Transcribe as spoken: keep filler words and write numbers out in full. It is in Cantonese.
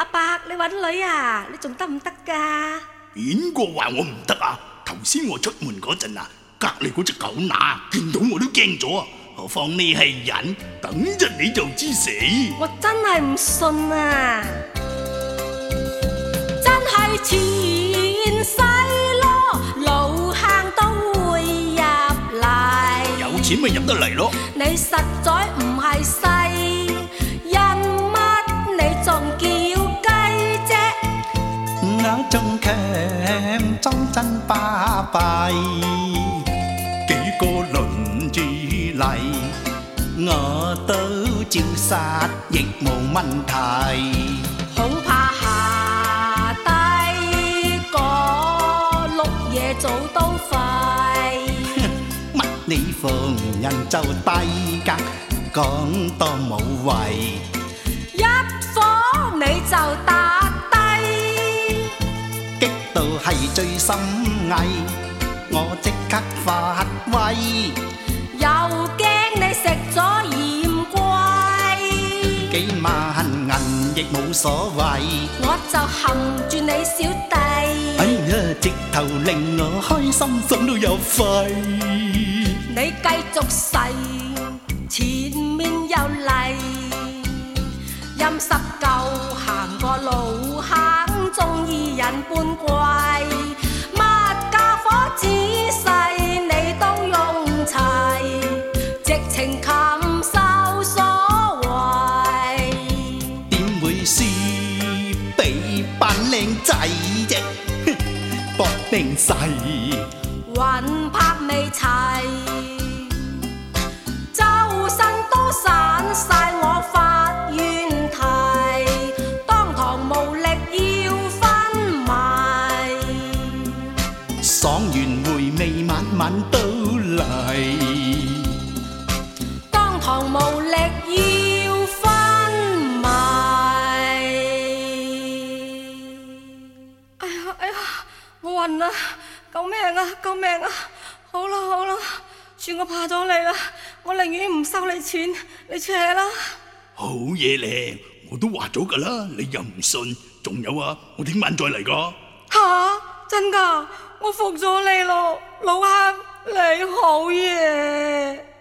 阿伯，你揾女啊？你仲得唔得㗎？ 邊個話我唔得啊？頭先我出門嗰陣啊，隔離嗰隻狗乸見到我都驚咗啊！何況你係人，等陣你就知死。 我真係唔信啊！真係前世咯，老坑都會入嚟。 有錢咪入得嚟咯。 你實在唔係細，因乜你仲叫雞啫？ 眼中強裝真巴閉，幾個輪住嚟，我都照殺亦冇問題。 恐怕下低個碌嘢早都廢。 乜你逢人就低格，講多冇謂。 一火你就打低， 激到係最心翳，我即刻發威。 又驚你食咗嫌貴， 幾萬銀亦冇所謂。 我就含住你小弟。 哎呀，直頭令我開心，心都有肺。 你繼續噬，前面又嚟，陰濕夠行過路坑，中意人半跪，乜家伙仔細你都用齊，直情禽獸所為。 點會輸俾班靚仔啫？搏命細， 魂魄未齊，周身都散晒，我發怨啼，當堂無力要昏迷， 爽完回味晚晚都嚟。 當堂無力要昏迷。哎呀哎呀，我暈啦！救命啊！救命啊！好啦好啦，算我怕咗你啦，我寧願唔收你錢，你扯啦。 好嘢咧，我都話咗噶啦，你又唔信。仲有啊，我聽晚再嚟噶。 吓？真噶？我服咗你咯，老坑，你好嘢。